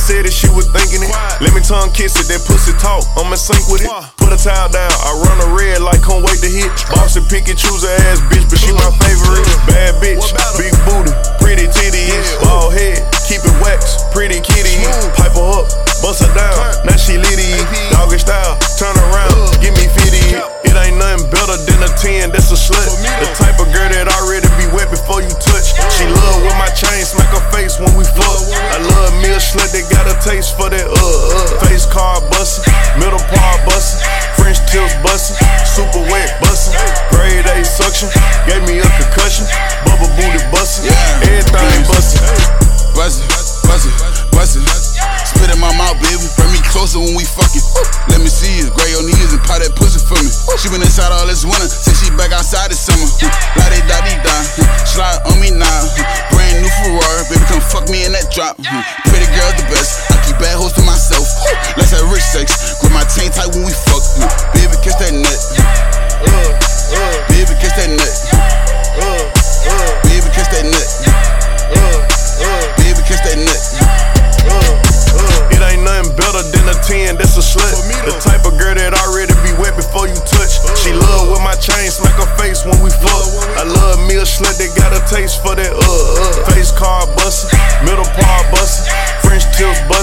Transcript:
said it, she was thinking it. Let me tongue kiss it, that pussy talk, I'm in sync with it. Put a towel down, I run a red like can't wait to hit. Boss and pick and choose her ass bitch, but she my favorite. Bad bitch, big booty, pretty titties, bald head, keep it wax, pretty kitty. Pipe her up, bust her down, now she litty. Doggy style, turn around, give me 50. It ain't nothing better than a 10, that's a slut. The type of girl that already be wet before you touch. She love with my chain, smack her face when we fuck. I love me a slut that got a taste for that face card bustin', middle part bustin', French tips bustin', super wet bustin', grade A suction, gave me a concussion, bubble booty bustin', everything bustin'. Bustin', bustin', bustin', spit in my mouth, baby, bring me closer when we fuckin'. Let me see you, grab your knees and pop that pussy for me. She been inside all this winter, since she back outside this summer. La-di-da-di-da, slide on me now. Brand new Ferrari, baby, come fuck me in that drop. Pretty girl the best, I keep bad hoes to myself. Let's have rich sex, grip my chain tight when we fuck. Baby, kiss that nut. Baby, kiss that nut. Baby, kiss that nut. Baby, kiss that nut. It ain't nothing better than a 10, that's a slut. The type of girl that already be wet before you touch. She love with my chain, smack her face when we fuck. I love me a slut that got a taste for that face card bustin', middle part bustin', French tips bustin'.